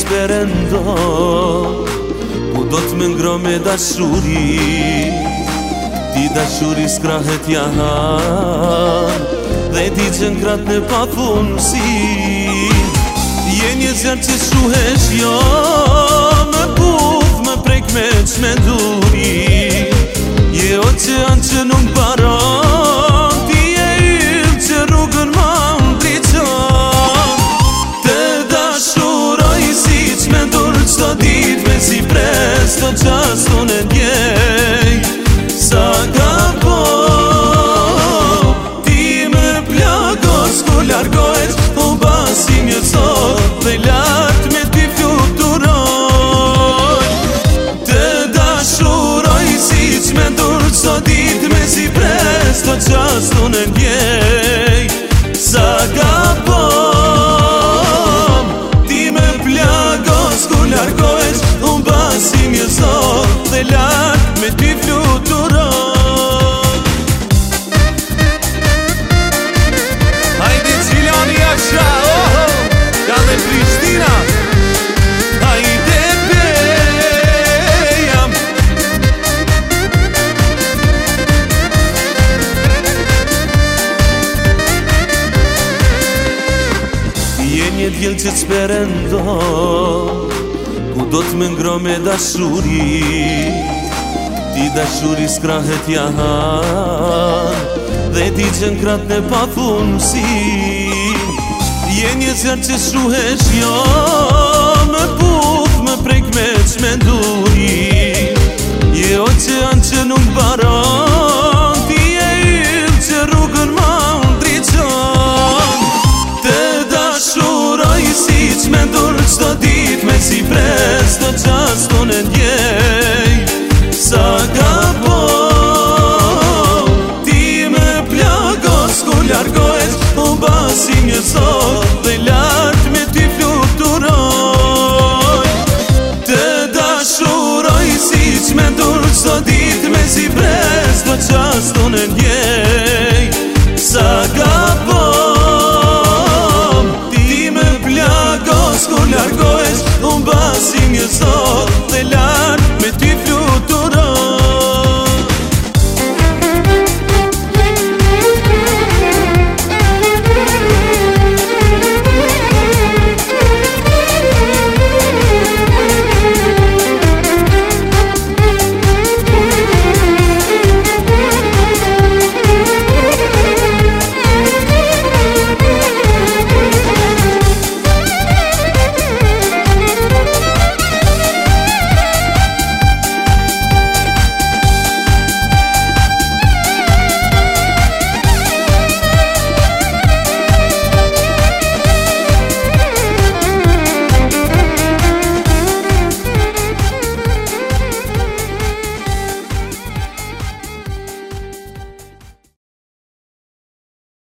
s'perendo, ku do t'me ngro me dashuri, ti dashuri s'krahet jahan, dhe ti që n'krat në papunësi. Je një zjarë që shuhesh jo, më puf, më prek me qmenduri. Je oqean që nuk baron, ti e yll që rrugën ma ndriqon. Të dashuroj si qmendur qdo dit me si pres, të qaston e ndjej, sa ka po. Ti me plagos ku largohet, u basi një sot, dhe lartë me ti fluturoj. Të dashuroj si qmendur qdo dit me si pres, të qaston e ndjej, sa ka pom. Ti me plagos ku largohet, u basi një sot, dhe lartë me ti fluturoj. Hajde Qilani Asha, oho, ka dhe Prishtina. Hajde bejam. Je një djel që s'perendo, ku do t'me ngro me dashuri, ti dashuri s'krahet jahan, dhe ti që n'krat në papunësi. Je një zjarë që shuhesh jo, më puf, më prek me qmenduri. Je oqean që nuk baron, ti e yll që rrugën ma ndriqon. Të dashuroj si qmendur qdo dit me si pres, të qaston e ndjej, sa ka po. Ti me plagos ku largohet,